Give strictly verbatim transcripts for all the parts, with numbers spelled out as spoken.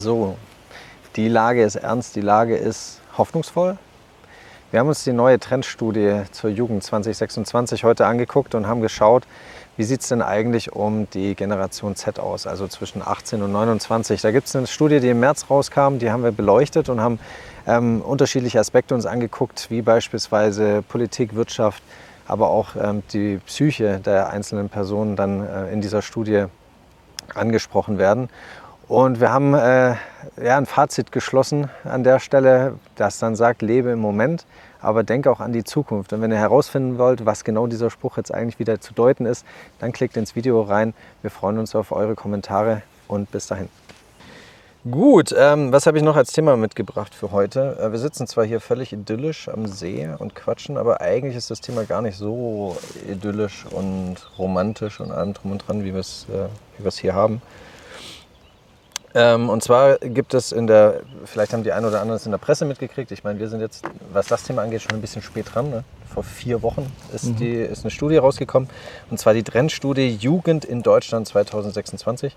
So, die Lage ist ernst, die Lage ist hoffnungsvoll. Wir haben uns die neue Trendstudie zur Jugend zwanzig sechsundzwanzig heute angeguckt und haben geschaut, wie sieht es denn eigentlich um die Generation Z aus, also zwischen achtzehn und neunundzwanzig. Da gibt es eine Studie, die im März rauskam, die haben wir beleuchtet und haben ähm, unterschiedliche Aspekte uns angeguckt, wie beispielsweise Politik, Wirtschaft, aber auch ähm, die Psyche der einzelnen Personen dann äh, in dieser Studie angesprochen werden. Und wir haben äh, ja, ein Fazit geschlossen an der Stelle, das dann sagt, lebe im Moment, aber denke auch an die Zukunft. Und wenn ihr herausfinden wollt, was genau dieser Spruch jetzt eigentlich wieder zu deuten ist, dann klickt ins Video rein. Wir freuen uns auf eure Kommentare und bis dahin. Gut, ähm, was habe ich noch als Thema mitgebracht für heute? Äh, wir sitzen zwar hier völlig idyllisch am See und quatschen, aber eigentlich ist das Thema gar nicht so idyllisch und romantisch und allem drum und dran, wie wir es äh, wie wir es hier haben. Ähm, und zwar gibt es in der, vielleicht haben die einen oder anderen es in der Presse mitgekriegt, ich meine, wir sind jetzt, was das Thema angeht, schon ein bisschen spät dran. Ne? Vor vier Wochen ist, mhm. die, ist eine Studie rausgekommen, und zwar die Trendstudie Jugend in Deutschland zwanzig sechsundzwanzig.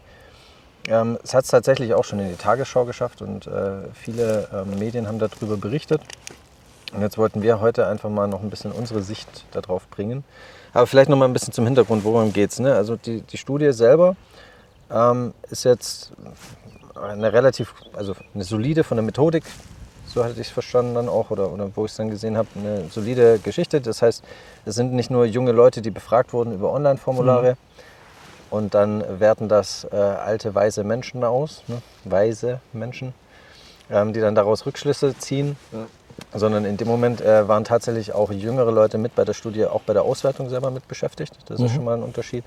Ähm, es hat es tatsächlich auch schon in die Tagesschau geschafft und äh, viele ähm, Medien haben darüber berichtet. Und jetzt wollten wir heute einfach mal noch ein bisschen unsere Sicht darauf bringen. Aber vielleicht noch mal ein bisschen zum Hintergrund, worum geht es. Ne? Also die, die Studie selber ähm, ist jetzt eine relativ, also eine solide von der Methodik, so hatte ich es verstanden dann auch, oder, oder wo ich es dann gesehen habe, eine solide Geschichte. Das heißt, es sind nicht nur junge Leute, die befragt wurden über Online-Formulare, mhm. und dann werten das äh, alte, weise Menschen aus, ne? weise Menschen, ähm, die dann daraus Rückschlüsse ziehen, ja. sondern in dem Moment äh, waren tatsächlich auch jüngere Leute mit bei der Studie, auch bei der Auswertung selber mit beschäftigt. Das mhm. ist schon mal ein Unterschied.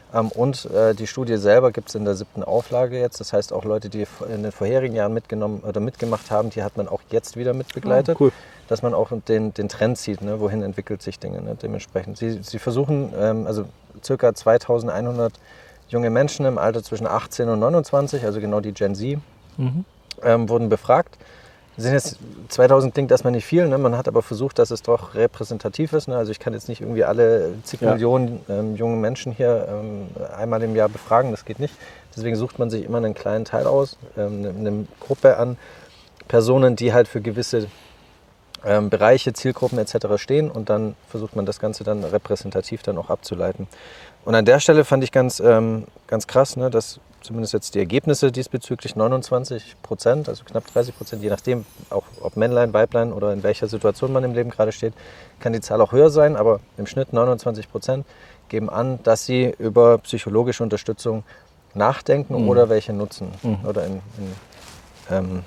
Und äh, die Studie selber gibt es in der siebten Auflage jetzt. Das heißt, auch Leute, die in den vorherigen Jahren mitgenommen oder mitgemacht haben, die hat man auch jetzt wieder mitbegleitet. Oh, cool. Dass man auch den, den Trend sieht, ne? Wohin entwickelt sich Dinge, ne? Dementsprechend. Sie, sie versuchen, ähm, also ca. zweitausendeinhundert junge Menschen im Alter zwischen achtzehn und neunundzwanzig, also genau die Gen Z, mhm. ähm, wurden befragt. Sind jetzt zweitausend klingt erstmal nicht viel, ne? Man hat aber versucht, dass es doch repräsentativ ist. Ne? Also ich kann jetzt nicht irgendwie alle zig ja. Millionen ähm, junge Menschen hier ähm, einmal im Jahr befragen, das geht nicht. Deswegen sucht man sich immer einen kleinen Teil aus, ähm, eine, eine Gruppe an Personen, die halt für gewisse ähm, Bereiche, Zielgruppen et cetera stehen, und dann versucht man das Ganze dann repräsentativ dann auch abzuleiten. Und an der Stelle fand ich ganz, ähm, ganz krass, ne, dass zumindest jetzt die Ergebnisse diesbezüglich neunundzwanzig Prozent, also knapp dreißig Prozent, je nachdem, auch ob Männlein, Weiblein oder in welcher Situation man im Leben gerade steht, kann die Zahl auch höher sein, aber im Schnitt neunundzwanzig Prozent geben an, dass sie über psychologische Unterstützung nachdenken mhm. oder welche nutzen mhm. oder in, in, ähm,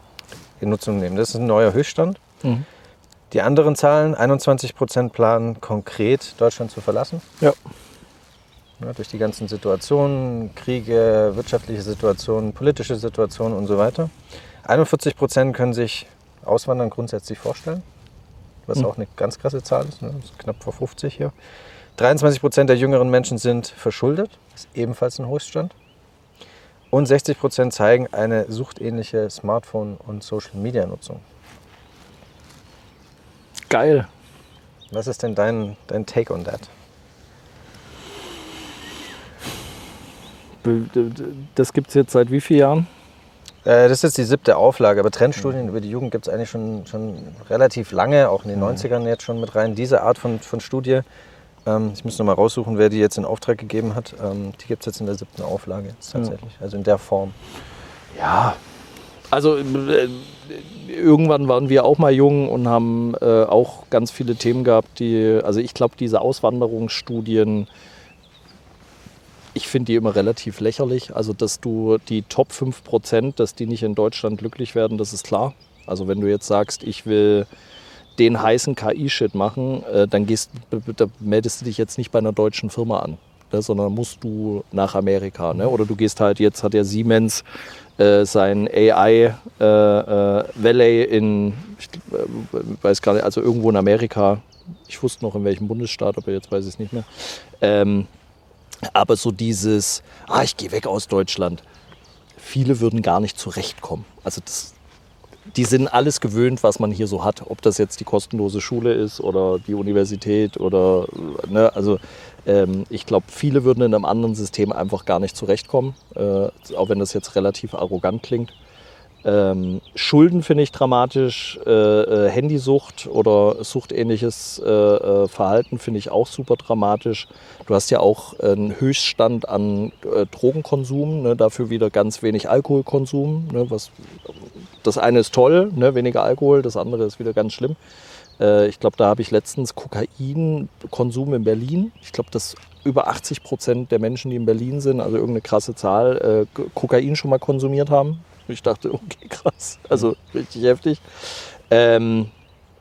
in Nutzung nehmen. Das ist ein neuer Höchststand. Mhm. Die anderen Zahlen, einundzwanzig Prozent planen konkret Deutschland zu verlassen. Ja. Ja, durch die ganzen Situationen, Kriege, wirtschaftliche Situationen, politische Situationen und so weiter. einundvierzig Prozent können sich Auswandern grundsätzlich vorstellen, was mhm. auch eine ganz krasse Zahl ist, ne? Das ist knapp vor fünfzig hier. dreiundzwanzig Prozent der jüngeren Menschen sind verschuldet, ist ebenfalls ein Höchststand. Und sechzig Prozent zeigen eine suchtähnliche Smartphone- und Social-Media-Nutzung. Geil. Was ist denn dein, dein Take on that? Das gibt es jetzt seit wie vielen Jahren? Äh, das ist jetzt die siebte Auflage, aber Trendstudien mhm. über die Jugend gibt es eigentlich schon, schon relativ lange, auch in den mhm. neunzigern jetzt schon mit rein. Diese Art von, von Studie, ähm, ich muss noch mal raussuchen, wer die jetzt in Auftrag gegeben hat, ähm, die gibt es jetzt in der siebten Auflage tatsächlich, ja. also in der Form. Ja, also äh, irgendwann waren wir auch mal jung und haben äh, auch ganz viele Themen gehabt, die, also ich glaube, diese Auswanderungsstudien, ich finde die immer relativ lächerlich. Also, dass du die Top fünf Prozent, dass die nicht in Deutschland glücklich werden, das ist klar. Also, wenn du jetzt sagst, ich will den heißen K I-Shit machen, äh, dann gehst, da meldest du dich jetzt nicht bei einer deutschen Firma an, ne, sondern musst du nach Amerika. Ne? Oder du gehst halt, jetzt hat ja Siemens äh, sein A I äh, äh, Valley in, ich äh, weiß gar nicht, also irgendwo in Amerika. Ich wusste noch in welchem Bundesstaat, aber jetzt weiß ich es nicht mehr. Ähm, Aber so dieses, ah, ich gehe weg aus Deutschland, viele würden gar nicht zurechtkommen. Also das, die sind alles gewöhnt, was man hier so hat. Ob das jetzt die kostenlose Schule ist oder die Universität oder, ne, also ähm, ich glaube, viele würden in einem anderen System einfach gar nicht zurechtkommen, äh, auch wenn das jetzt relativ arrogant klingt. Ähm, Schulden finde ich dramatisch, äh, äh, Handysucht oder suchtähnliches äh, äh, Verhalten finde ich auch super dramatisch. Du hast ja auch einen Höchststand an äh, Drogenkonsum, ne, dafür wieder ganz wenig Alkoholkonsum. Ne, was, das eine ist toll, ne, weniger Alkohol, das andere ist wieder ganz schlimm. Äh, ich glaube, da habe ich letztens Kokainkonsum in Berlin. Ich glaube, dass über achtzig Prozent der Menschen, die in Berlin sind, also irgendeine krasse Zahl, äh, Kokain schon mal konsumiert haben. Ich dachte, okay, krass, also richtig heftig. Ähm,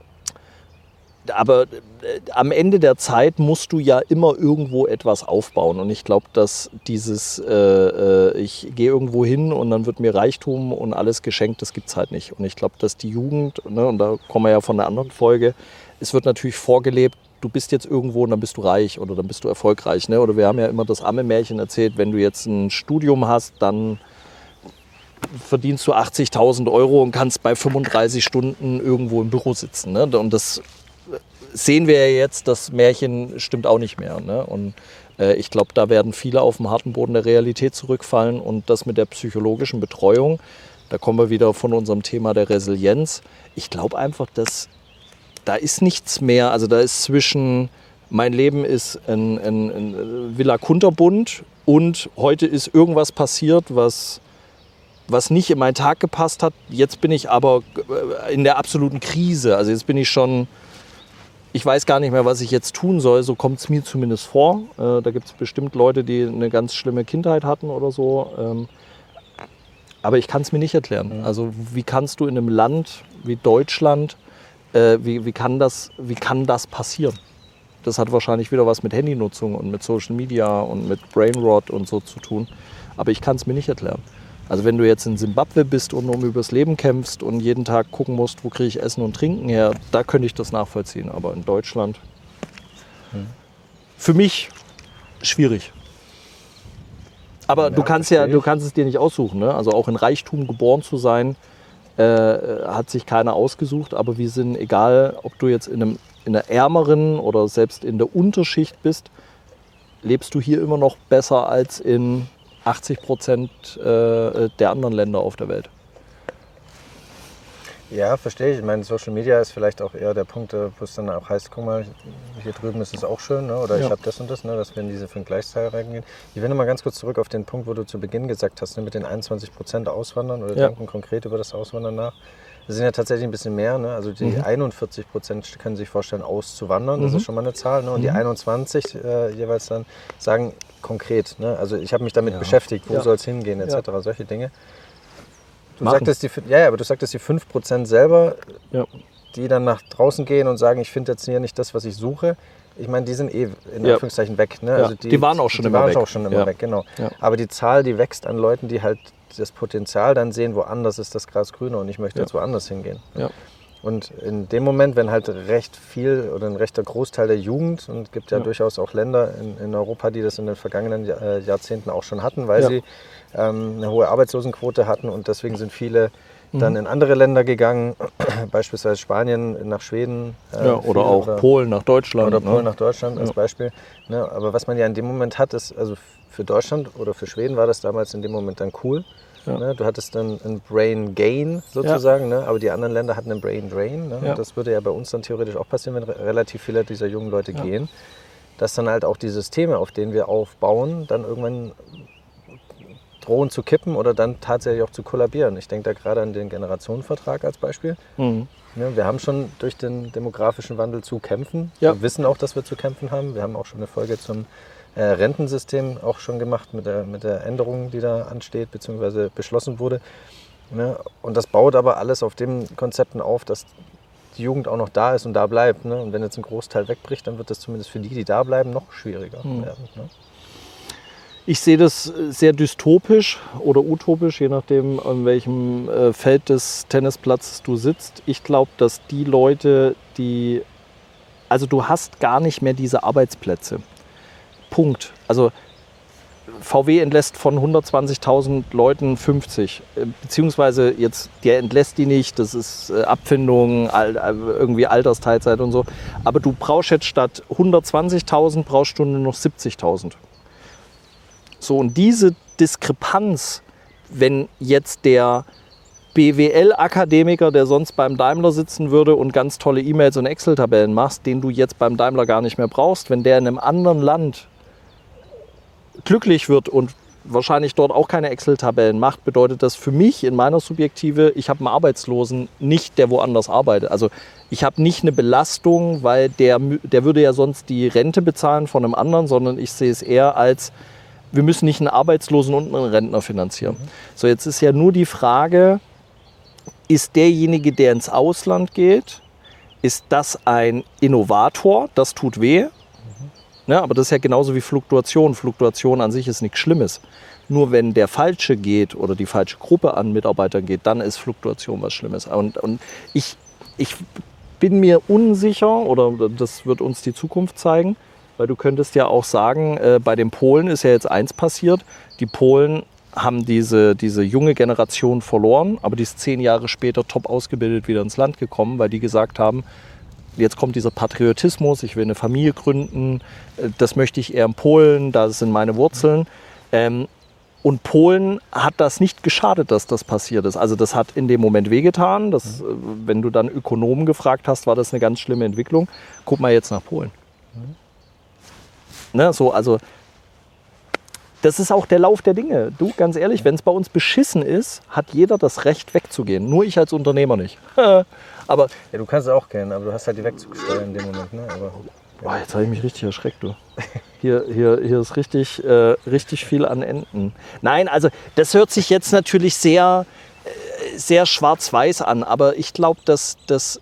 aber äh, am Ende der Zeit musst du ja immer irgendwo etwas aufbauen. Und ich glaube, dass dieses, äh, äh, ich gehe irgendwo hin und dann wird mir Reichtum und alles geschenkt, das gibt es halt nicht. Und ich glaube, dass die Jugend, ne, und da kommen wir ja von einer anderen Folge, es wird natürlich vorgelebt, du bist jetzt irgendwo und dann bist du reich oder dann bist du erfolgreich. Ne? Oder wir haben ja immer das Amme-Märchen erzählt, wenn du jetzt ein Studium hast, dann verdienst du achtzigtausend Euro und kannst bei fünfunddreißig Stunden irgendwo im Büro sitzen. Ne? Und das sehen wir ja jetzt, das Märchen stimmt auch nicht mehr. Ne? Und äh, ich glaube, da werden viele auf den harten Boden der Realität zurückfallen. Und das mit der psychologischen Betreuung, da kommen wir wieder von unserem Thema der Resilienz. Ich glaube einfach, dass da ist nichts mehr. Also da ist zwischen, mein Leben ist ein, ein, ein Villa Kunterbund und heute ist irgendwas passiert, was was nicht in meinen Tag gepasst hat. Jetzt bin ich aber in der absoluten Krise. Also jetzt bin ich schon, ich weiß gar nicht mehr, was ich jetzt tun soll. So kommt es mir zumindest vor. Äh, da gibt es bestimmt Leute, die eine ganz schlimme Kindheit hatten oder so. Ähm, aber ich kann es mir nicht erklären. Also wie kannst du in einem Land wie Deutschland, äh, wie, wie, kann das, wie kann das passieren? Das hat wahrscheinlich wieder was mit Handynutzung und mit Social Media und mit Brainrot und so zu tun. Aber ich kann es mir nicht erklären. Also wenn du jetzt in Simbabwe bist und um übers Leben kämpfst und jeden Tag gucken musst, wo kriege ich Essen und Trinken her, da könnte ich das nachvollziehen. Aber in Deutschland, hm. für mich schwierig. Aber ja, du kannst ja, du kannst es dir nicht aussuchen. Ne? Also auch in Reichtum geboren zu sein, äh, hat sich keiner ausgesucht. Aber wir sind, egal ob du jetzt in, einem, in einer ärmeren oder selbst in der Unterschicht bist, lebst du hier immer noch besser als in achtzig Prozent äh, der anderen Länder auf der Welt. Ja, verstehe ich. Ich meine, Social Media ist vielleicht auch eher der Punkt, wo es dann auch heißt, guck mal, hier drüben ist es auch schön, ne? Oder ja. Ich habe das und das, ne? Dass wir in diese fünf Gleichzahl reingehen. Ich will noch mal ganz kurz zurück auf den Punkt, wo du zu Beginn gesagt hast, ne? Mit den einundzwanzig Prozent Auswandern oder ja. denken konkret über das Auswandern nach. Das sind ja tatsächlich ein bisschen mehr. Ne? Also die mhm. einundvierzig Prozent können sich vorstellen, auszuwandern. Das mhm. ist schon mal eine Zahl. Ne? Und mhm. die einundzwanzig äh, jeweils dann sagen konkret. Ne? Also ich habe mich damit ja. beschäftigt, wo ja. soll es hingehen, et cetera. Ja. Solche Dinge. Du sagtest, die, ja, ja, aber du sagtest die fünf Prozent selber, ja. die dann nach draußen gehen und sagen, ich finde jetzt hier nicht das, was ich suche. Ich meine, die sind eh in ja. Anführungszeichen weg. Ne? Ja. Also die, die waren auch schon die immer waren weg. Auch schon immer ja. weg, genau. Ja. Aber die Zahl, die wächst an Leuten, die halt das Potenzial dann sehen, woanders ist das Gras grüner und ich möchte ja. jetzt woanders hingehen. Ja. Und in dem Moment, wenn halt recht viel oder ein rechter Großteil der Jugend, und es gibt ja, ja durchaus auch Länder in, in Europa, die das in den vergangenen Jahr, Jahrzehnten auch schon hatten, weil ja. sie ähm, eine hohe Arbeitslosenquote hatten und deswegen sind viele mhm. dann in andere Länder gegangen, beispielsweise Spanien nach Schweden. Äh, ja, oder auch oder, Polen nach Deutschland. Oder ne? Polen nach Deutschland als ja. Beispiel. Ne, aber was man ja in dem Moment hat, ist, also für Deutschland oder für Schweden war das damals in dem Moment dann cool. Ja. Ne, du hattest dann ein Brain Gain sozusagen, ja. ne, aber die anderen Länder hatten einen Brain Drain. Ne, ja. und das würde ja bei uns dann theoretisch auch passieren, wenn re- relativ viele dieser jungen Leute ja. gehen. Dass dann halt auch die Systeme, auf denen wir aufbauen, dann irgendwann drohen zu kippen oder dann tatsächlich auch zu kollabieren. Ich denke da gerade an den Generationenvertrag als Beispiel. Mhm. Ja, wir haben schon durch den demografischen Wandel zu kämpfen. Ja. Wir wissen auch, dass wir zu kämpfen haben. Wir haben auch schon eine Folge zum äh, Rentensystem auch schon gemacht mit der, mit der Änderung, die da ansteht bzw. beschlossen wurde. Ja, und das baut aber alles auf den Konzepten auf, dass die Jugend auch noch da ist und da bleibt. Ne? Und wenn jetzt ein Großteil wegbricht, dann wird das zumindest für die, die da bleiben, noch schwieriger mhm. werden. Ne? Ich sehe das sehr dystopisch oder utopisch, je nachdem, an welchem Feld des Tennisplatzes du sitzt. Ich glaube, dass die Leute, die... Also du hast gar nicht mehr diese Arbeitsplätze. Punkt. Also V W entlässt von hundertzwanzigtausend Leuten fünfzig. Beziehungsweise jetzt, der entlässt die nicht, das ist Abfindung, irgendwie Altersteilzeit und so. Aber du brauchst jetzt statt hundertzwanzigtausend brauchst du nur noch siebzigtausend. So, und diese Diskrepanz, wenn jetzt der B W L-Akademiker, der sonst beim Daimler sitzen würde und ganz tolle E-Mails und Excel-Tabellen machst, den du jetzt beim Daimler gar nicht mehr brauchst, wenn der in einem anderen Land glücklich wird und wahrscheinlich dort auch keine Excel-Tabellen macht, bedeutet das für mich in meiner Subjektive, ich habe einen Arbeitslosen nicht, der woanders arbeitet. Also ich habe nicht eine Belastung, weil der, der würde ja sonst die Rente bezahlen von einem anderen, sondern ich sehe es eher als, wir müssen nicht einen Arbeitslosen und einen Rentner finanzieren. Mhm. So, jetzt ist ja nur die Frage, ist derjenige, der ins Ausland geht, ist das ein Innovator? Das tut weh. Mhm. Ja, aber das ist ja genauso wie Fluktuation. Fluktuation an sich ist nichts Schlimmes. Nur wenn der Falsche geht oder die falsche Gruppe an Mitarbeitern geht, dann ist Fluktuation was Schlimmes. Und, und ich, ich bin mir unsicher, oder das wird uns die Zukunft zeigen, weil du könntest ja auch sagen, äh, bei den Polen ist ja jetzt eins passiert. Die Polen haben diese, diese junge Generation verloren, aber die ist zehn Jahre später top ausgebildet wieder ins Land gekommen, weil die gesagt haben, jetzt kommt dieser Patriotismus, ich will eine Familie gründen, das möchte ich eher in Polen, da sind meine Wurzeln. Ähm, und Polen hat das nicht geschadet, dass das passiert ist. Also das hat in dem Moment wehgetan. Das, wenn du dann Ökonomen gefragt hast, war das eine ganz schlimme Entwicklung. Guck mal jetzt nach Polen. Mhm. Ne, so, also das ist auch der Lauf der Dinge. Du, ganz ehrlich, wenn es bei uns beschissen ist, hat jeder das Recht wegzugehen. Nur ich als Unternehmer nicht. Aber ja, du kannst es auch gehen, aber du hast halt die wegzusteuern in dem Moment. Ne? Aber, ja. oh, jetzt habe ich mich richtig erschreckt, du. Hier, hier, hier ist richtig, äh, richtig viel an Enden. Nein, also das hört sich jetzt natürlich sehr, äh, sehr schwarz-weiß an. Aber ich glaube, dass, dass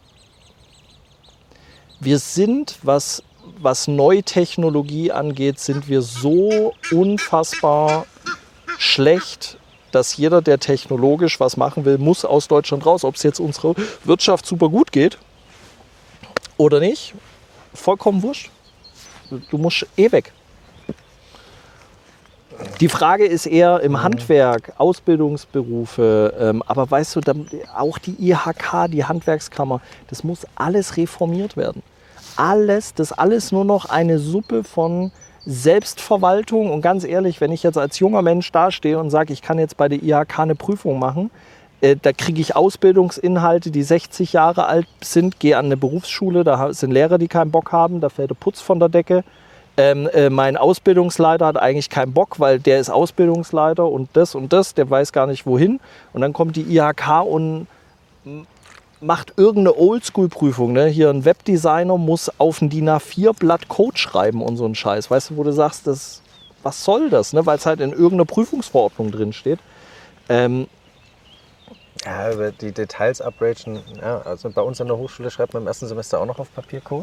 wir sind, was... was Neutechnologie angeht, sind wir so unfassbar schlecht, dass jeder, der technologisch was machen will, muss aus Deutschland raus. Ob es jetzt unserer Wirtschaft super gut geht oder nicht, vollkommen wurscht. Du musst eh weg. Die Frage ist eher im Handwerk, Ausbildungsberufe, ähm, aber weißt du, auch die I H K, die Handwerkskammer, das muss alles reformiert werden. Alles, das ist alles nur noch eine Suppe von Selbstverwaltung. Und ganz ehrlich, wenn ich jetzt als junger Mensch dastehe und sage, ich kann jetzt bei der I H K eine Prüfung machen, äh, da kriege ich Ausbildungsinhalte, die sechzig Jahre alt sind, gehe an eine Berufsschule, da sind Lehrer, die keinen Bock haben, da fällt der Putz von der Decke. Ähm, äh, mein Ausbildungsleiter hat eigentlich keinen Bock, weil der ist Ausbildungsleiter und das und das, der weiß gar nicht wohin. Und dann kommt die I H K und macht irgendeine Oldschool-Prüfung. Ne? Hier ein Webdesigner muss auf ein D I N A vier Blatt Code schreiben und so ein Scheiß. Weißt du, wo du sagst, das, was soll das? Ne? Weil es halt in irgendeiner Prüfungsverordnung drin steht. Ähm, ja, über die Details abragen. Ja, also bei uns an der Hochschule schreibt man im ersten Semester auch noch auf Papiercode.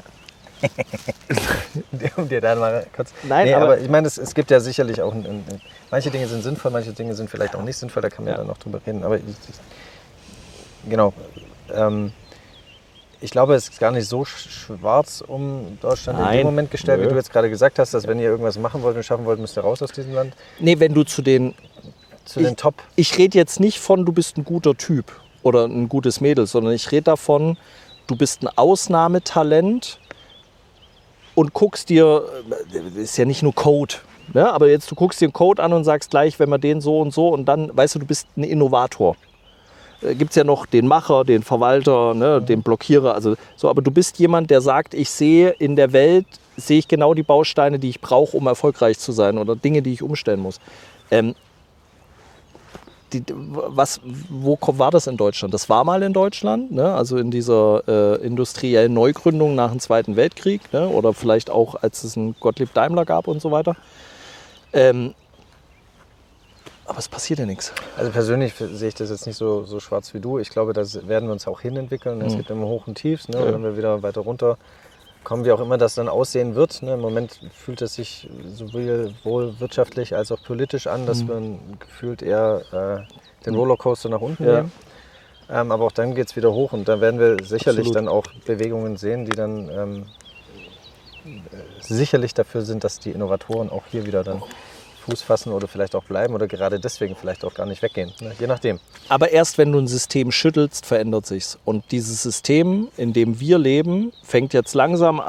um dir da mal kurz. Nein, nee, aber, aber ich meine, es, es gibt ja sicherlich auch. Ein, ein, manche Dinge sind sinnvoll, manche Dinge sind vielleicht auch nicht sinnvoll, da kann man ja dann noch drüber reden. Aber ich, ich, genau. Ähm, ich glaube, es ist gar nicht so schwarz um Deutschland Nein. in dem Moment gestellt, Nö. wie du jetzt gerade gesagt hast, dass wenn ihr irgendwas machen wollt und schaffen wollt, müsst ihr raus aus diesem Land. Nee, wenn du zu den, zu ich, den Top. Ich rede jetzt nicht von, du bist ein guter Typ oder ein gutes Mädel, sondern ich rede davon, du bist ein Ausnahmetalent und guckst dir, das ist ja nicht nur Code, ne? Aber jetzt du guckst dir einen Code an und sagst gleich, wenn man den so und so und dann, weißt du, du bist ein Innovator. Gibt es ja noch den Macher, den Verwalter, ne, den Blockierer. Also so, aber du bist jemand, der sagt, ich sehe in der Welt, sehe ich genau die Bausteine, die ich brauche, um erfolgreich zu sein oder Dinge, die ich umstellen muss. Ähm, die, was, wo war das in Deutschland? Das war mal in Deutschland, ne? Also in dieser äh, industriellen Neugründung nach dem Zweiten Weltkrieg, ne? Oder vielleicht auch, als es einen Gottlieb Daimler gab und so weiter. Ähm, Aber es passiert ja nichts. Also persönlich sehe ich das jetzt nicht so, so schwarz wie du. Ich glaube, da werden wir uns auch hinentwickeln. Mhm. Es gibt immer Hoch und Tiefs. Ne? Ja. Wenn wir wieder weiter runter kommen, wie auch immer das dann aussehen wird. Ne? Im Moment fühlt es sich sowohl wirtschaftlich als auch politisch an, dass mhm. wir gefühlt eher äh, den Rollercoaster nach unten ja. nehmen. Ähm, aber auch dann geht es wieder hoch und da werden wir sicherlich Absolut. dann auch Bewegungen sehen, die dann ähm, sicherlich dafür sind, dass die Innovatoren auch hier wieder dann Fuß fassen oder vielleicht auch bleiben oder gerade deswegen vielleicht auch gar nicht weggehen, ne? Je nachdem. Aber erst wenn du ein System schüttelst, verändert sich's. Und dieses System, in dem wir leben, fängt jetzt langsam an,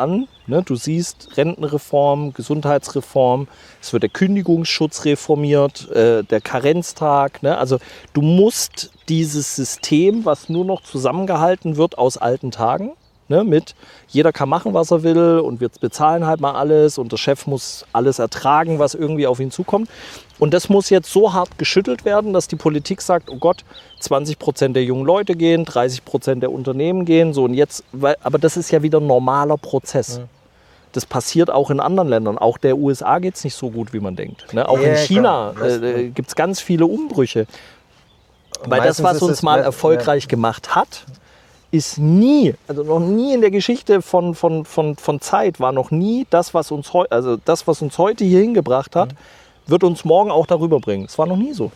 Ne? Du siehst Rentenreform, Gesundheitsreform, es wird der Kündigungsschutz reformiert, äh, der Karenztag. Ne? Also du musst dieses System, was nur noch zusammengehalten wird aus alten Tagen, ne? Mit jeder kann machen, was er will und wir bezahlen halt mal alles und der Chef muss alles ertragen, was irgendwie auf ihn zukommt. Und das muss jetzt so hart geschüttelt werden, dass die Politik sagt, oh Gott, zwanzig Prozent der jungen Leute gehen, dreißig Prozent der Unternehmen gehen. So und jetzt, weil, aber das ist ja wieder ein normaler Prozess. Ja. Das passiert auch in anderen Ländern. Auch der U S A geht es nicht so gut, wie man denkt. Ne? Auch ja, in China äh, gibt es ganz viele Umbrüche. Weil das, was uns mal erfolgreich ja. gemacht hat, ist nie, also noch nie in der Geschichte von, von, von, von Zeit war noch nie das, was uns, heu, also das, was uns heute hier hingebracht hat, mhm. wird uns morgen auch darüber bringen. Es war noch nie so.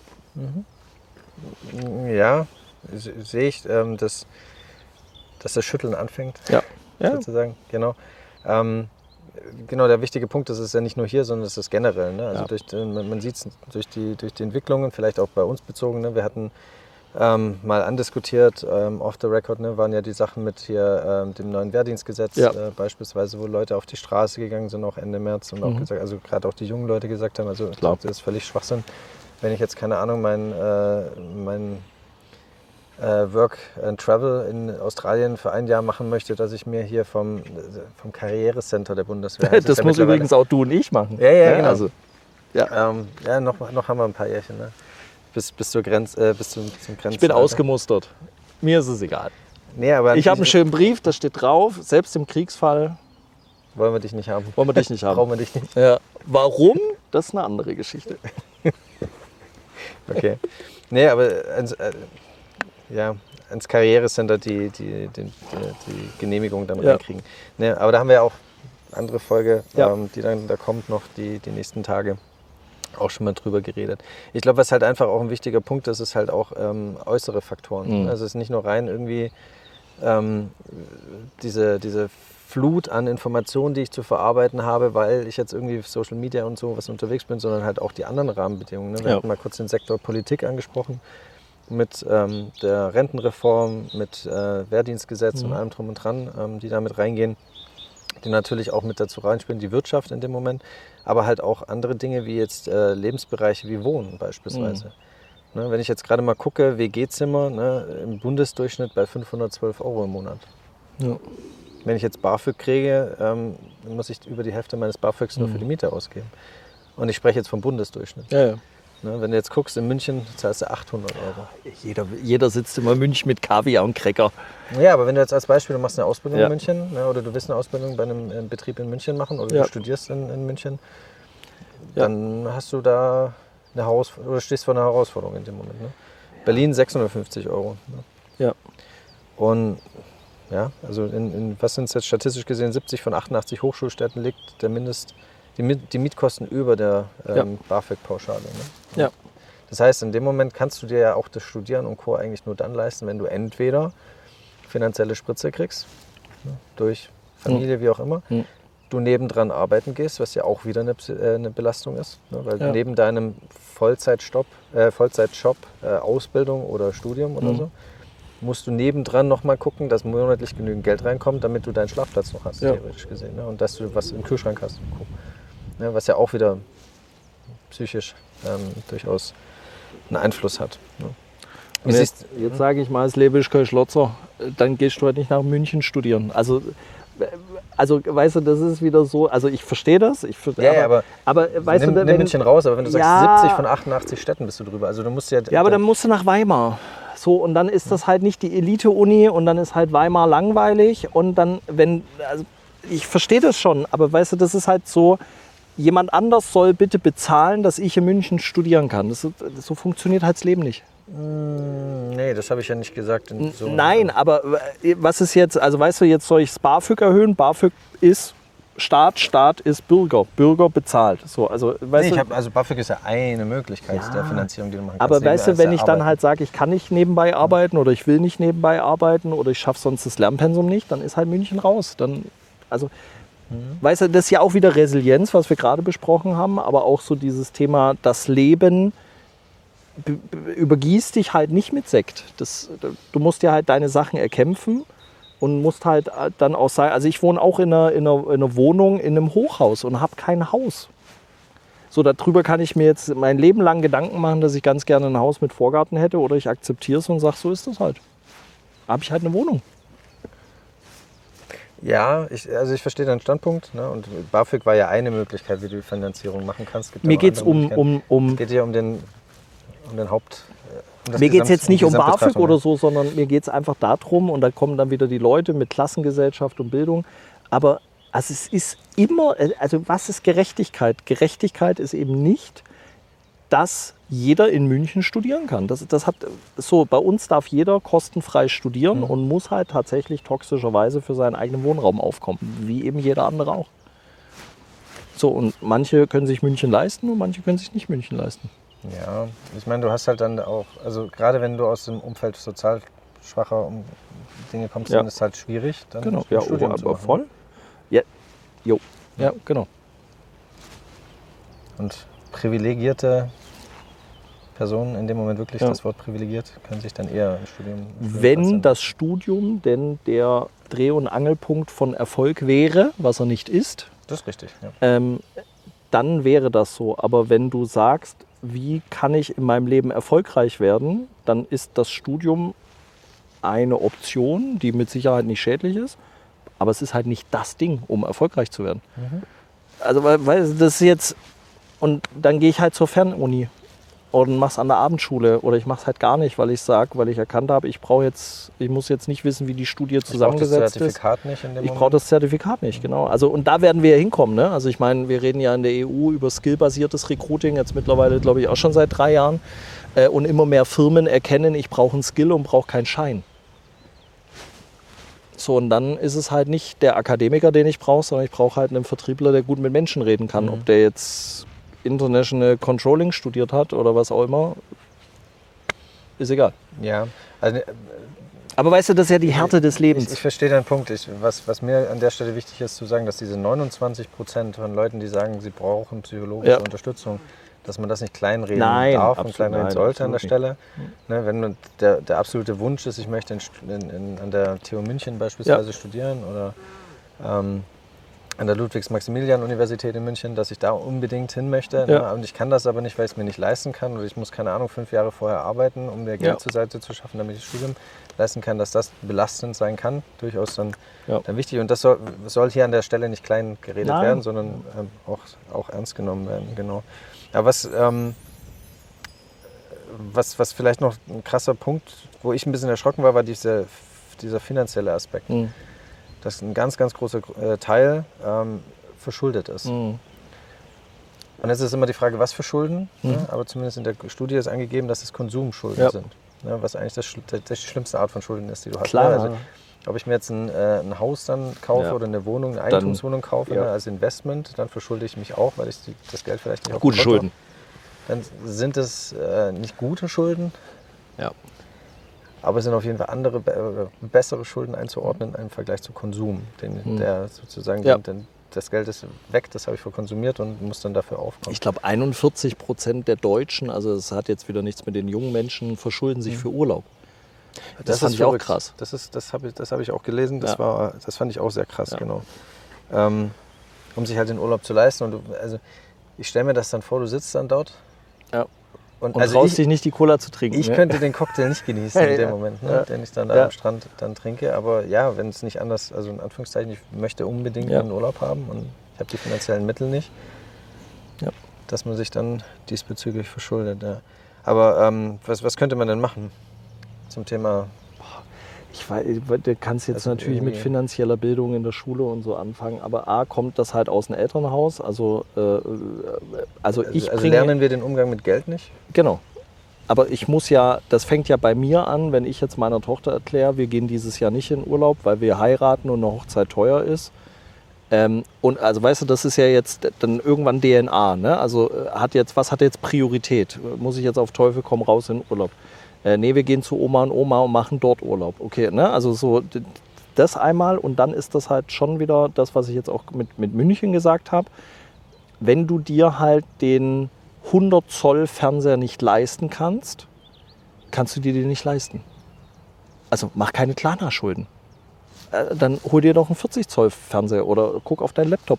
Mhm. Ja, sehe ich, ähm, dass, dass das Schütteln anfängt. Ja. Sozusagen, genau. Ähm, genau, der wichtige Punkt ist, es ist ja nicht nur hier, sondern es ist generell. Ne? Also ja. durch, man, man sieht es durch die, durch die Entwicklungen, vielleicht auch bei uns bezogen. Ne? Wir hatten ähm, mal andiskutiert, ähm, off the record, ne? waren ja die Sachen mit hier ähm, dem neuen Wehrdienstgesetz ja. äh, beispielsweise, wo Leute auf die Straße gegangen sind, auch Ende März und mhm. auch gesagt, also gerade auch die jungen Leute gesagt haben, also ich glaube, das ist völlig Schwachsinn, wenn ich jetzt, keine Ahnung, mein, äh, mein äh, Work and Travel in Australien für ein Jahr machen möchte, dass ich mir hier vom, vom Karrierecenter der Bundeswehr... Das, das ja muss übrigens auch du und ich machen. Ja, ja, ja genau. Also, ja, ähm, ja noch, noch haben wir ein paar Jährchen, ne? Bis, bis, zur Grenz, äh, bis zum, zum Grenz. Ich bin ausgemustert. Mir ist es egal. Nee, aber ich habe einen schönen Brief, da steht drauf, selbst im Kriegsfall... Wollen wir dich nicht haben. Wollen wir dich nicht haben. Brauchen wir dich nicht. Ja. Warum? Das ist eine andere Geschichte. Okay. Nee, aber ans, äh, ja, ans Karrierecenter die, die, die, die, die Genehmigung dann ja. reinkriegen. Nee, aber da haben wir auch andere Folge, ja. ähm, die dann, da kommt noch die, die nächsten Tage. Auch schon mal drüber geredet. Ich glaube, was halt einfach auch ein wichtiger Punkt ist, ist halt auch ähm, äußere Faktoren. Mhm. Also es ist nicht nur rein irgendwie ähm, diese, diese Flut an Informationen, die ich zu verarbeiten habe, weil ich jetzt irgendwie auf Social Media und so was unterwegs bin, sondern halt auch die anderen Rahmenbedingungen. Ne? Wir ja. hatten mal kurz den Sektor Politik angesprochen mit ähm, der Rentenreform, mit äh, Wehrdienstgesetz mhm. und allem drum und dran, ähm, die da mit reingehen, die natürlich auch mit dazu reinspielen, die Wirtschaft in dem Moment, aber halt auch andere Dinge wie jetzt äh, Lebensbereiche wie Wohnen beispielsweise. Mhm. Ne, wenn ich jetzt gerade mal gucke, W G-Zimmer, ne, im Bundesdurchschnitt bei fünfhundertzwölf Euro im Monat. Ja. Wenn ich jetzt BAföG kriege, ähm, muss ich über die Hälfte meines BAföGs nur mhm. für die Miete ausgeben. Und ich spreche jetzt vom Bundesdurchschnitt. Ja, ja. Ne, wenn du jetzt guckst, in München zahlst du achthundert Euro. Jeder, jeder sitzt immer in München mit Kaviar und Cracker. Ja, aber wenn du jetzt als Beispiel, du machst eine Ausbildung ja. in München, ne, oder du willst eine Ausbildung bei einem äh, Betrieb in München machen oder ja. du studierst in, in München, ja. dann hast du da eine Herausforderung, oder stehst vor einer Herausforderung in dem Moment. Ne? Berlin sechshundertfünfzig Euro. Ne? Ja. Und ja, also in, in was sind es jetzt statistisch gesehen, siebzig von achtundachtzig Hochschulstädten liegt der Mindest, die, die Mietkosten über der ähm, ja. BAföG-Pauschale. Ne? Ja. Das heißt, in dem Moment kannst du dir ja auch das Studieren und Co. eigentlich nur dann leisten, wenn du entweder finanzielle Spritze kriegst, ne, durch Familie, mhm. wie auch immer, mhm. du nebendran arbeiten gehst, was ja auch wieder eine, äh, eine Belastung ist, ne, weil ja. neben deinem Vollzeitjob, äh, Vollzeitjob äh, Ausbildung oder Studium oder mhm. so, musst du nebendran nochmal gucken, dass monatlich genügend Geld reinkommt, damit du deinen Schlafplatz noch hast, ja. theoretisch gesehen, ne, und dass du was im Kühlschrank hast, ne, was ja auch wieder psychisch ähm, durchaus einen Einfluss hat. Ne? Jetzt, jetzt sage ich mal, es lebe ich kein Schlotzer, dann gehst du halt nicht nach München studieren. Also, also weißt du, das ist wieder so, also ich verstehe das. Ich, ja, aber, aber, aber weißt nimm, du, wenn, nimm München raus, aber wenn du sagst, ja, siebzig von achtundachtzig Städten bist du drüber. Also du musst ja, ja, aber dann musst du nach Weimar. So, und dann ist das halt nicht die Elite-Uni und dann ist halt Weimar langweilig und dann, wenn, also ich verstehe das schon, aber weißt du, das ist halt so, jemand anders soll bitte bezahlen, dass ich in München studieren kann. Das, das, so funktioniert halt das Leben nicht. Mm, nee, das habe ich ja nicht gesagt. So Nein, aber was ist jetzt, also weißt du, jetzt soll ich das BAföG erhöhen. BAföG ist Staat, Staat ist Bürger. Bürger bezahlt. So, also, weißt nee, du, ich hab, also BAföG ist ja eine Möglichkeit ja, der Finanzierung, die du machen kannst. Aber weißt du, wenn ich dann halt sage, ich kann nicht nebenbei arbeiten oder ich will nicht nebenbei arbeiten oder ich schaffe sonst das Lernpensum nicht, dann ist halt München raus. Dann, also Mhm. Weißt du, das ist ja auch wieder Resilienz, was wir gerade besprochen haben, aber auch so dieses Thema, das Leben übergießt dich halt nicht mit Sekt. Das, du musst ja halt deine Sachen erkämpfen und musst halt dann auch sagen, also ich wohne auch in einer, in einer, in einer Wohnung in einem Hochhaus und habe kein Haus. So, darüber kann ich mir jetzt mein Leben lang Gedanken machen, dass ich ganz gerne ein Haus mit Vorgarten hätte oder ich akzeptiere es und sage, so ist das halt. Habe ich halt eine Wohnung. Ja, ich, also ich verstehe deinen Standpunkt. Ne? Und BAföG war ja eine Möglichkeit, wie du die Finanzierung machen kannst. Gibt mir geht es um, um, um... Es geht hier um den, um den Haupt... Um mir geht es jetzt nicht um BAföG oder so, sondern mir geht es einfach darum, und da kommen dann wieder die Leute mit Klassengesellschaft und Bildung, aber also es ist immer, also was ist Gerechtigkeit? Gerechtigkeit ist eben nicht, dass jeder in München studieren kann. Das, das hat, so, bei uns darf jeder kostenfrei studieren mhm. und muss halt tatsächlich toxischerweise für seinen eigenen Wohnraum aufkommen, wie eben jeder andere auch. So, und manche können sich München leisten und manche können sich nicht München leisten. Ja, ich meine, du hast halt dann auch, also gerade wenn du aus dem Umfeld sozial schwacher Dinge kommst, ja. dann ist es halt schwierig. Dann genau, ja, oh, aber voll. Ja, jo, ja, ja, genau. Und privilegierte Personen, in dem Moment wirklich ja. das Wort privilegiert, können sich dann eher im Studium... Wenn das Studium denn der Dreh- und Angelpunkt von Erfolg wäre, was er nicht ist, das ist richtig, ja. ähm, dann wäre das so. Aber wenn du sagst, wie kann ich in meinem Leben erfolgreich werden, dann ist das Studium eine Option, die mit Sicherheit nicht schädlich ist. Aber es ist halt nicht das Ding, um erfolgreich zu werden. Mhm. Also, weil, weil das ist jetzt... Und dann gehe ich halt zur Fernuni und mache es an der Abendschule. Oder ich mache es halt gar nicht, weil ich sage, weil ich erkannt habe, ich brauche jetzt, ich muss jetzt nicht wissen, wie die Studie zusammengesetzt ist. Ich brauche das Zertifikat nicht in dem Ich brauche das Zertifikat nicht, genau. Also, und da werden wir ja hinkommen. Ne? Also ich meine, wir reden ja in der E U über skillbasiertes Recruiting, jetzt mittlerweile, glaube ich, auch schon seit drei Jahren. Äh, und immer mehr Firmen erkennen, ich brauche einen Skill und brauche keinen Schein. So, und dann ist es halt nicht der Akademiker, den ich brauche, sondern ich brauche halt einen Vertriebler, der gut mit Menschen reden kann. Mhm. Ob der jetzt International Controlling studiert hat oder was auch immer, ist egal. Ja, also, aber weißt du, das ist ja die Härte des Lebens. Ich, ich verstehe deinen Punkt. Ich, was, was mir an der Stelle wichtig ist, zu sagen, dass diese neunundzwanzig Prozent von Leuten, die sagen, sie brauchen psychologische ja. Unterstützung, dass man das nicht kleinreden nein, darf und kleinreden nein, sollte an der Stelle. Ne, wenn man der, der absolute Wunsch ist, ich möchte in, in, in, an der T U München beispielsweise ja. studieren oder ähm, an der Ludwigs-Maximilian-Universität in München, dass ich da unbedingt hin möchte. Ja. Ne, und ich kann das aber nicht, weil ich es mir nicht leisten kann. Oder ich muss, keine Ahnung, fünf Jahre vorher arbeiten, um mir Geld ja. zur Seite zu schaffen, damit ich das Studium leisten kann, dass das belastend sein kann. Durchaus dann, ja. dann wichtig. Und das soll, soll hier an der Stelle nicht klein geredet Nein. werden, sondern ähm, auch, auch ernst genommen werden. Genau. Aber was, ähm, was, was vielleicht noch ein krasser Punkt, wo ich ein bisschen erschrocken war, war diese, dieser finanzielle Aspekt. Mhm. Dass ein ganz, ganz großer äh, Teil ähm, verschuldet ist. Mhm. Und jetzt ist immer die Frage, was für Schulden. Mhm. Ne? Aber zumindest in der Studie ist angegeben, dass es Konsumschulden ja. sind. Ne? Was eigentlich das, das, das die schlimmste Art von Schulden ist, die du hast. Klar. Ne? Also, ob ich mir jetzt ein, äh, ein Haus dann kaufe ja. oder eine Wohnung, eine Eigentumswohnung kaufe dann, ja. ne, als Investment, dann verschulde ich mich auch, weil ich die, das Geld vielleicht nicht auf Gute Schulden. Dann sind es äh, nicht gute Schulden. Ja. Aber es sind auf jeden Fall andere, äh, bessere Schulden einzuordnen im Vergleich zu Konsum. Den, mhm. der sozusagen, ja. den, das Geld ist weg, das habe ich verkonsumiert und muss dann dafür aufkommen. Ich glaube, einundvierzig Prozent der Deutschen, also es hat jetzt wieder nichts mit den jungen Menschen, verschulden sich mhm. für Urlaub. Das, das fand ich auch krass. Das, ist, das habe ich, das hab ich auch gelesen, das, ja. war, das fand ich auch sehr krass, ja. genau. Ähm, um sich halt den Urlaub zu leisten. Und du, also ich stelle mir das dann vor, du sitzt dann dort. Ja. Und, und also traust ich, dich nicht, die Cola zu trinken. Ich ne? könnte den Cocktail nicht genießen in dem ja. Moment, ne, ja. den ich dann da ja. am Strand dann trinke. Aber ja, wenn es nicht anders, also in Anführungszeichen, ich möchte unbedingt ja. einen Urlaub haben und ich habe die finanziellen Mittel nicht, ja. dass man sich dann diesbezüglich verschuldet. Ja. Aber ähm, was, was könnte man denn machen zum Thema? Ich weiß, du kannst jetzt also natürlich mit finanzieller Bildung in der Schule und so anfangen, aber A, kommt das halt aus einem Elternhaus, also, äh, also, also ich also bringe, lernen wir den Umgang mit Geld nicht? Genau, aber ich muss ja, das fängt ja bei mir an, wenn ich jetzt meiner Tochter erkläre, wir gehen dieses Jahr nicht in Urlaub, weil wir heiraten und eine Hochzeit teuer ist. Ähm, und also weißt du, das ist ja jetzt dann irgendwann D N A, ne? Also hat jetzt, was hat jetzt Priorität? Muss ich jetzt auf Teufel komm raus in Urlaub? Äh, nee, wir gehen zu Oma und Oma und machen dort Urlaub. Okay, ne? Also so das einmal und dann ist das halt schon wieder das, was ich jetzt auch mit, mit München gesagt habe. Wenn du dir halt den hundert Zoll Fernseher nicht leisten kannst, kannst du dir den nicht leisten. Also mach keine Klarna-Schulden. äh, dann hol dir doch einen vierzig Zoll Fernseher oder guck auf deinen Laptop.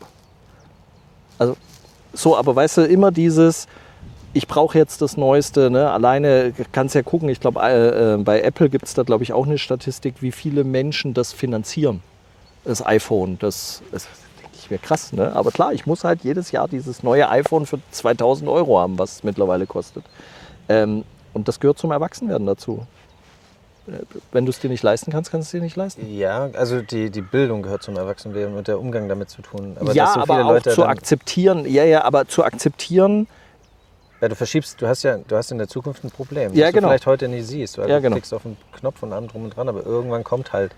Also so, aber weißt du, immer dieses, ich brauche jetzt das Neueste, ne? Alleine kannst ja gucken, ich glaube, äh, bei Apple gibt es da, glaube ich, auch eine Statistik, wie viele Menschen das finanzieren, das iPhone. Das, das denke ich mir krass, ne? Aber klar, ich muss halt jedes Jahr dieses neue iPhone für zweitausend Euro haben, was es mittlerweile kostet. Ähm, und das gehört zum Erwachsenwerden dazu. Wenn du es dir nicht leisten kannst, kannst du es dir nicht leisten. Ja, also die, die Bildung gehört zum Erwachsenwerden und der Umgang damit zu tun. Aber ja, so aber auch Leute zu akzeptieren. Ja, ja, aber zu akzeptieren. Ja, du verschiebst, du hast ja, du hast in der Zukunft ein Problem, ja, das genau. du vielleicht heute nicht siehst, weil ja, du genau. klickst auf einen Knopf und allem drum und dran, aber irgendwann kommt halt,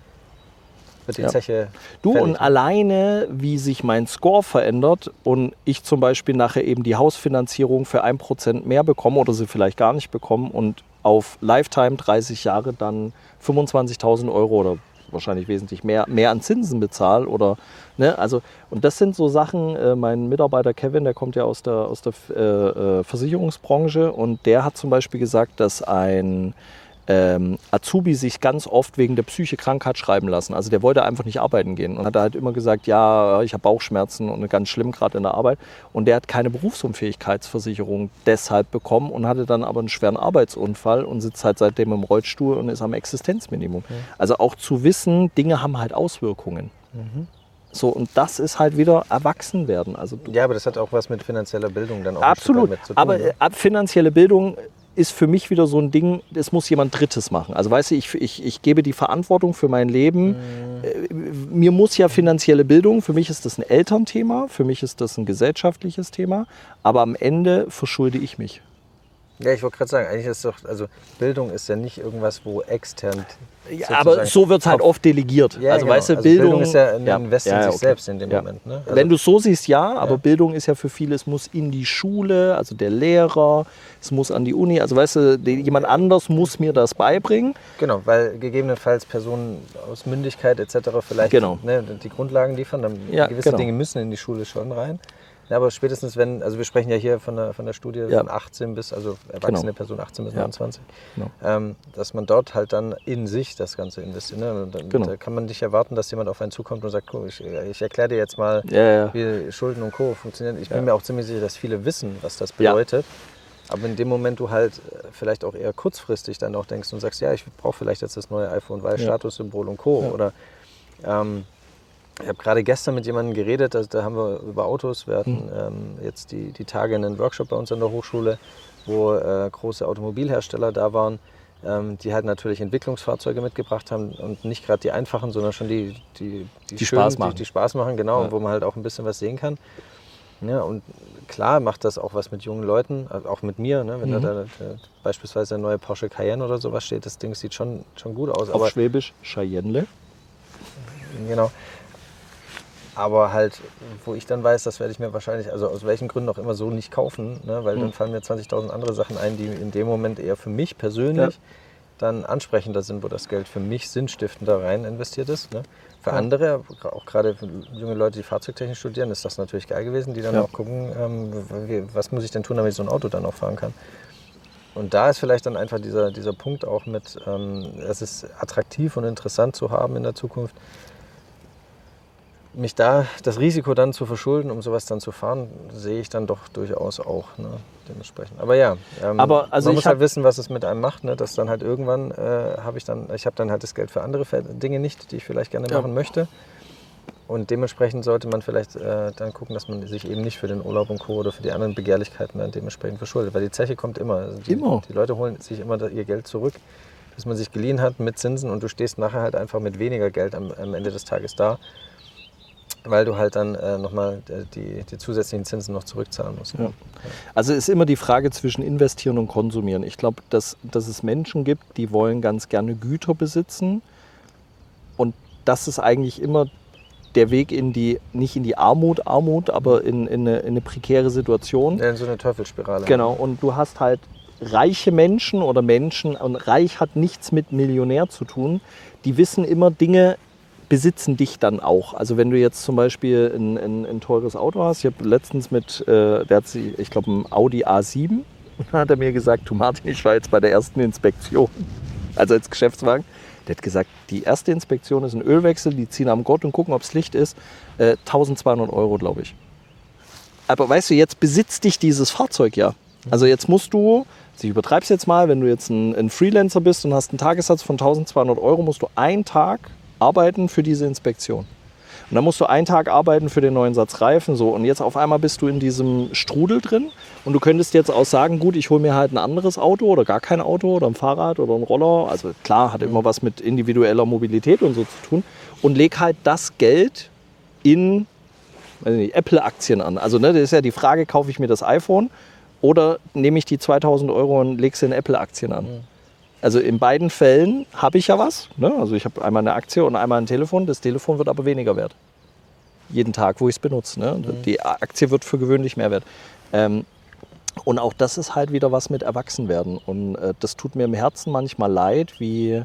wird die ja. Zeche Du fertig. Und alleine, wie sich mein Score verändert und ich zum Beispiel nachher eben die Hausfinanzierung für ein Prozent mehr bekomme oder sie vielleicht gar nicht bekommen und auf Lifetime dreißig Jahre dann fünfundzwanzigtausend Euro oder wahrscheinlich wesentlich mehr, mehr an Zinsen bezahle. Oder, ne, also, und das sind so Sachen, äh, mein Mitarbeiter Kevin, der kommt ja aus der, aus der äh, Versicherungsbranche und der hat zum Beispiel gesagt, dass ein ähm, Azubi sich ganz oft wegen der Psyche krank hat schreiben lassen. Also der wollte einfach nicht arbeiten gehen und hat halt immer gesagt, ja, ich habe Bauchschmerzen und ganz schlimm gerade in der Arbeit. Und der hat keine Berufsunfähigkeitsversicherung deshalb bekommen und hatte dann aber einen schweren Arbeitsunfall und sitzt halt seitdem im Rollstuhl und ist am Existenzminimum. Mhm. Also auch zu wissen, Dinge haben halt Auswirkungen. Mhm. So, und das ist halt wieder Erwachsenwerden. Also du ja, aber das hat auch was mit finanzieller Bildung dann auch absolut. Mit zu tun. Aber ne? finanzielle Bildung ist für mich wieder so ein Ding, das muss jemand Drittes machen. Also weißt du, ich, ich, ich gebe die Verantwortung für mein Leben. Mhm. Mir muss ja finanzielle Bildung, für mich ist das ein Elternthema, für mich ist das ein gesellschaftliches Thema, aber am Ende verschulde ich mich. Ja, ich wollte gerade sagen, eigentlich ist doch, also Bildung ist ja nicht irgendwas, wo extern. Ja, aber so wird es halt oft delegiert. Ja, also genau. weißt du, also Bildung, Bildung ist ja ein ja. Invest in ja, sich okay. selbst in dem ja. Moment. Ne? Also, wenn du es so siehst, ja, aber ja. Bildung ist ja für viele, es muss in die Schule, also der Lehrer, es muss an die Uni, also weißt du, jemand anders muss mir das beibringen. Genau, weil gegebenenfalls Personen aus Mündigkeit et cetera vielleicht genau. ne, die Grundlagen liefern, dann ja, gewisse genau. Dinge müssen in die Schule schon rein. Ja, aber spätestens wenn, also wir sprechen ja hier von der, von der Studie ja. von achtzehn bis, also erwachsene genau. Person achtzehn bis neunundzwanzig, ja. genau. ähm, dass man dort halt dann in sich das Ganze investiert. Ne? Und dann, genau. Da kann man nicht erwarten, dass jemand auf einen zukommt und sagt, cool, ich, ich erkläre dir jetzt mal, ja, ja. wie Schulden und Co. funktionieren. Ich bin ja. mir auch ziemlich sicher, dass viele wissen, was das bedeutet. Ja. Aber in dem Moment du halt vielleicht auch eher kurzfristig dann auch denkst und sagst, ja, ich brauche vielleicht jetzt das neue iPhone, weil ja. Statussymbol und Co. Ja. Oder ähm, ich habe gerade gestern mit jemandem geredet, also da haben wir über Autos, wir hatten mhm. ähm, jetzt die, die Tage einen Workshop bei uns an der Hochschule, wo äh, große Automobilhersteller da waren, ähm, die halt natürlich Entwicklungsfahrzeuge mitgebracht haben und nicht gerade die einfachen, sondern schon die, die, die, die schönen, Spaß machen, die, die Spaß machen genau, ja. wo man halt auch ein bisschen was sehen kann. Ja, und klar macht das auch was mit jungen Leuten, also auch mit mir, ne? Wenn mhm. da, da, da beispielsweise der neue Porsche Cayenne oder sowas steht, das Ding sieht schon, schon gut aus. Auf aber Schwäbisch Cheyenne. Genau. Aber halt, wo ich dann weiß, das werde ich mir wahrscheinlich, also aus welchen Gründen auch immer so nicht kaufen, ne? Weil mhm. dann fallen mir zwanzigtausend andere Sachen ein, die in dem Moment eher für mich persönlich ja. dann ansprechender sind, wo das Geld für mich sinnstiftender rein investiert ist. Ne? Für ja. andere, auch gerade für junge Leute, die Fahrzeugtechnik studieren, ist das natürlich geil gewesen, die dann ja. auch gucken, ähm, was muss ich denn tun, damit ich so ein Auto dann auch fahren kann. Und da ist vielleicht dann einfach dieser, dieser Punkt auch mit, ähm, es ist attraktiv und interessant zu haben in der Zukunft, mich da, das Risiko dann zu verschulden, um sowas dann zu fahren, sehe ich dann doch durchaus auch, ne, dementsprechend. Aber ja, ähm, Aber also man ich muss halt wissen, was es mit einem macht, ne, dass dann halt irgendwann äh, habe ich dann, ich habe dann halt das Geld für andere Dinge nicht, die ich vielleicht gerne machen ja. möchte. Und dementsprechend sollte man vielleicht äh, dann gucken, dass man sich eben nicht für den Urlaub und Co. oder für die anderen Begehrlichkeiten dann dementsprechend verschuldet. Weil die Zeche kommt immer. Also die, immer. Die Leute holen sich immer ihr Geld zurück, das man sich geliehen hat mit Zinsen und du stehst nachher halt einfach mit weniger Geld am, am Ende des Tages da. Weil du halt dann äh, nochmal die, die zusätzlichen Zinsen noch zurückzahlen musst. Ja. Also ist immer die Frage zwischen investieren und konsumieren. Ich glaube, dass, dass es Menschen gibt, die wollen ganz gerne Güter besitzen. Und das ist eigentlich immer der Weg in die, nicht in die Armut, Armut, aber in, in, eine, in eine prekäre Situation. Ja, in so eine Teufelsspirale. Genau, und du hast halt reiche Menschen oder Menschen, und reich hat nichts mit Millionär zu tun, die wissen immer Dinge, besitzen dich dann auch. Also wenn du jetzt zum Beispiel ein, ein, ein teures Auto hast, ich habe letztens mit, äh, der hat sie, ich glaube, ein Audi A sieben, und dann hat er mir gesagt, du Martin, ich war jetzt bei der ersten Inspektion. also als Geschäftswagen. Der hat gesagt, die erste Inspektion ist ein Ölwechsel, die ziehen am Gurt und gucken, ob es Licht ist. Äh, eintausendzweihundert Euro, glaube ich. Aber weißt du, jetzt besitzt dich dieses Fahrzeug ja. Also jetzt musst du, also ich übertreibe es jetzt mal, wenn du jetzt ein, ein Freelancer bist und hast einen Tagessatz von eintausendzweihundert Euro, musst du einen Tag arbeiten für diese Inspektion. Und dann musst du einen Tag arbeiten für den neuen Satz Reifen. So. Und jetzt auf einmal bist du in diesem Strudel drin. Und du könntest jetzt auch sagen, gut, ich hole mir halt ein anderes Auto oder gar kein Auto oder ein Fahrrad oder ein Roller. Also klar, hat immer was mit individueller Mobilität und so zu tun. Und leg halt das Geld in Apple-Aktien an. Also ne, das ist ja die Frage, kaufe ich mir das iPhone oder nehme ich die zweitausend Euro und lege sie in Apple-Aktien an. Mhm. Also in beiden Fällen habe ich ja was. Ne? Also ich habe einmal eine Aktie und einmal ein Telefon. Das Telefon wird aber weniger wert. Jeden Tag, wo ich es benutze. Ne? Mhm. Die Aktie wird für gewöhnlich mehr wert. Ähm, und auch das ist halt wieder was mit Erwachsenwerden. Und äh, das tut mir im Herzen manchmal leid, wie,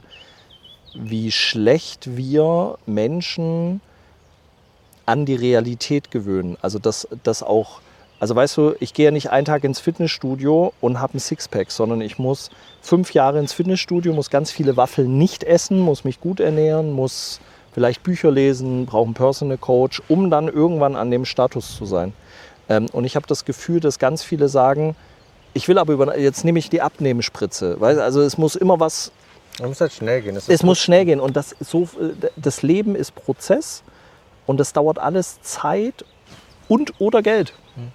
wie schlecht wir Menschen an die Realität gewöhnen. Also dass das auch... Also weißt du, ich gehe ja nicht einen Tag ins Fitnessstudio und habe ein Sixpack, sondern ich muss fünf Jahre ins Fitnessstudio, muss ganz viele Waffeln nicht essen, muss mich gut ernähren, muss vielleicht Bücher lesen, brauche einen Personal Coach, um dann irgendwann an dem Status zu sein. Ähm, und ich habe das Gefühl, dass ganz viele sagen, ich will aber über, jetzt nehme ich die Abnehmspritze. Weißt, also es muss immer was... Es muss halt schnell gehen. Es muss schnell gehen und das, so, das Leben ist Prozess und das dauert alles Zeit und oder Geld.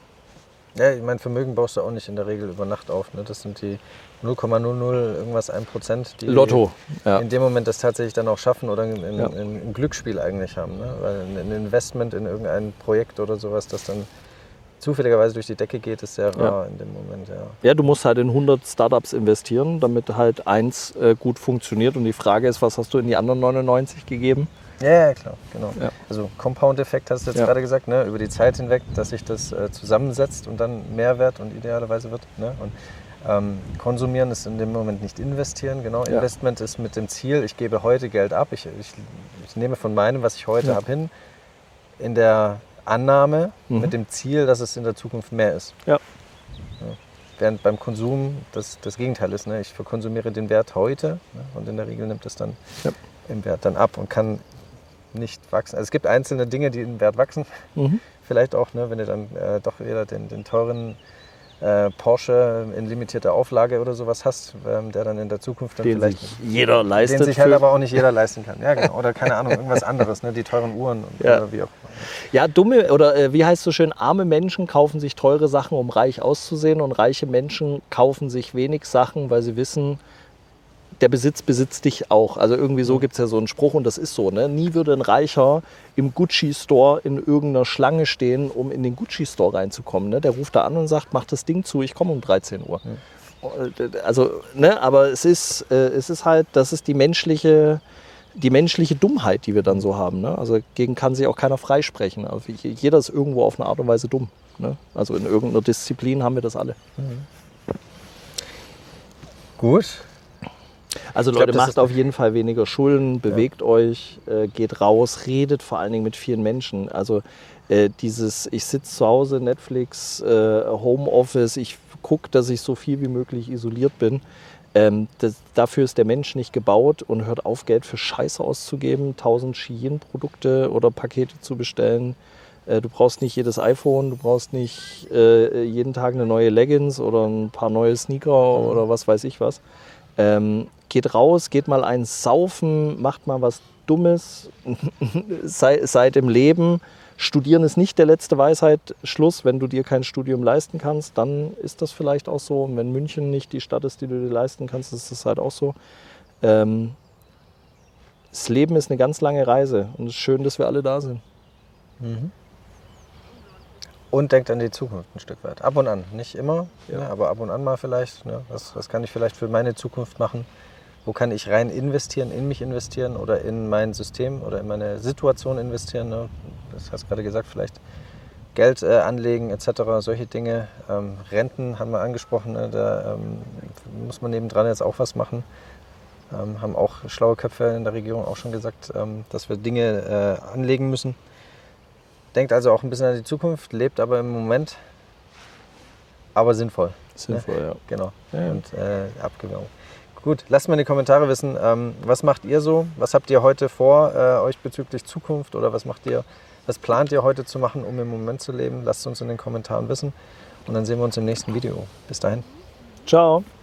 Ja, ich mein Vermögen baust du auch nicht in der Regel über Nacht auf. Ne? Das sind die null Komma null null irgendwas ein Prozent, die Lotto, ja. in dem Moment das tatsächlich dann auch schaffen oder ein, ein, ja. ein, ein Glücksspiel eigentlich haben. Ne? Weil ein Investment in irgendein Projekt oder sowas, das dann zufälligerweise durch die Decke geht, ist sehr rar ja. in dem Moment. Ja. ja, du musst halt in hundert Startups investieren, damit halt eins äh, gut funktioniert. Und die Frage ist, was hast du in die anderen neunundneunzig gegeben? Ja, ja, klar, genau. Ja. Also Compound-Effekt hast du jetzt ja. gerade gesagt, ne? Über die Zeit hinweg, dass sich das äh, zusammensetzt und dann Mehrwert und idealerweise wird. Ne? Und ähm, konsumieren ist in dem Moment nicht investieren. Genau, ja. Investment ist mit dem Ziel, ich gebe heute Geld ab, ich, ich, ich nehme von meinem, was ich heute ja. habe, hin, in der Annahme mhm. mit dem Ziel, dass es in der Zukunft mehr ist. Ja. Ja. Während beim Konsum das, das Gegenteil ist. Ne? Ich verkonsumiere den Wert heute ne? und in der Regel nimmt es dann ja. im Wert dann ab und kann nicht wachsen. Also es gibt einzelne Dinge, die im Wert wachsen. Mhm. Vielleicht auch, ne, wenn du dann äh, doch wieder den, den teuren äh, Porsche in limitierter Auflage oder sowas hast, ähm, der dann in der Zukunft dann den vielleicht... Sich jeder leistet. Den sich halt aber auch nicht jeder leisten kann. Ja, genau. Oder keine Ahnung, irgendwas anderes, ne, die teuren Uhren und, ja. oder wie auch immer. Ja, dumme, oder äh, wie heißt es so schön, arme Menschen kaufen sich teure Sachen, um reich auszusehen und reiche Menschen kaufen sich wenig Sachen, weil sie wissen, der Besitz besitzt dich auch. Also irgendwie so gibt es ja so einen Spruch und das ist so. Ne? Nie würde ein Reicher im Gucci-Store in irgendeiner Schlange stehen, um in den Gucci-Store reinzukommen. Ne? Der ruft da an und sagt, mach das Ding zu, ich komme um dreizehn Uhr. Mhm. Also, ne? Aber es ist, äh, es ist halt, das ist die menschliche, die menschliche Dummheit, die wir dann so haben. Ne? Also gegen kann sich auch keiner freisprechen. Also jeder ist irgendwo auf eine Art und Weise dumm. Ne? Also in irgendeiner Disziplin haben wir das alle. Mhm. Gut. Also ich Leute, glaub, macht auf jeden Fall weniger Schulden, bewegt ja. euch, äh, geht raus, redet vor allen Dingen mit vielen Menschen. Also äh, dieses, ich sitze zu Hause, Netflix, äh, Homeoffice, ich gucke, dass ich so viel wie möglich isoliert bin. Ähm, das, dafür ist der Mensch nicht gebaut und hört auf, Geld für Scheiße auszugeben, tausend Shein-Produkte oder Pakete zu bestellen. Äh, du brauchst nicht jedes iPhone, du brauchst nicht äh, jeden Tag eine neue Leggings oder ein paar neue Sneaker mhm. oder was weiß ich was. Ähm, geht raus, geht mal eins saufen, macht mal was Dummes, Sei, seid im Leben. Studieren ist nicht der letzte Weisheit. Schluss, wenn du dir kein Studium leisten kannst, dann ist das vielleicht auch so. Und wenn München nicht die Stadt ist, die du dir leisten kannst, ist das halt auch so. Ähm, das Leben ist eine ganz lange Reise und es ist schön, dass wir alle da sind. Mhm. Und denkt an die Zukunft ein Stück weit. Ab und an, nicht immer, ja. ne, aber ab und an mal vielleicht. Ne, was, was kann ich vielleicht für meine Zukunft machen? Wo kann ich rein investieren, in mich investieren oder in mein System oder in meine Situation investieren? Ne? Das hast du gerade gesagt, vielleicht Geld äh, anlegen et cetera, solche Dinge. Ähm, Renten haben wir angesprochen, ne? Da ähm, muss man nebendran jetzt auch was machen. Ähm, haben auch schlaue Köpfe in der Regierung auch schon gesagt, ähm, dass wir Dinge äh, anlegen müssen. Denkt also auch ein bisschen an die Zukunft, lebt aber im Moment, aber sinnvoll. Sinnvoll, ne? ja. Genau. Ja, ja. Und äh, abgewogen. Gut, lasst mal in die Kommentare wissen, ähm, was macht ihr so? Was habt ihr heute vor, äh, euch bezüglich Zukunft oder was macht ihr, was plant ihr heute zu machen, um im Moment zu leben? Lasst uns in den Kommentaren wissen und dann sehen wir uns im nächsten Video. Bis dahin. Ciao.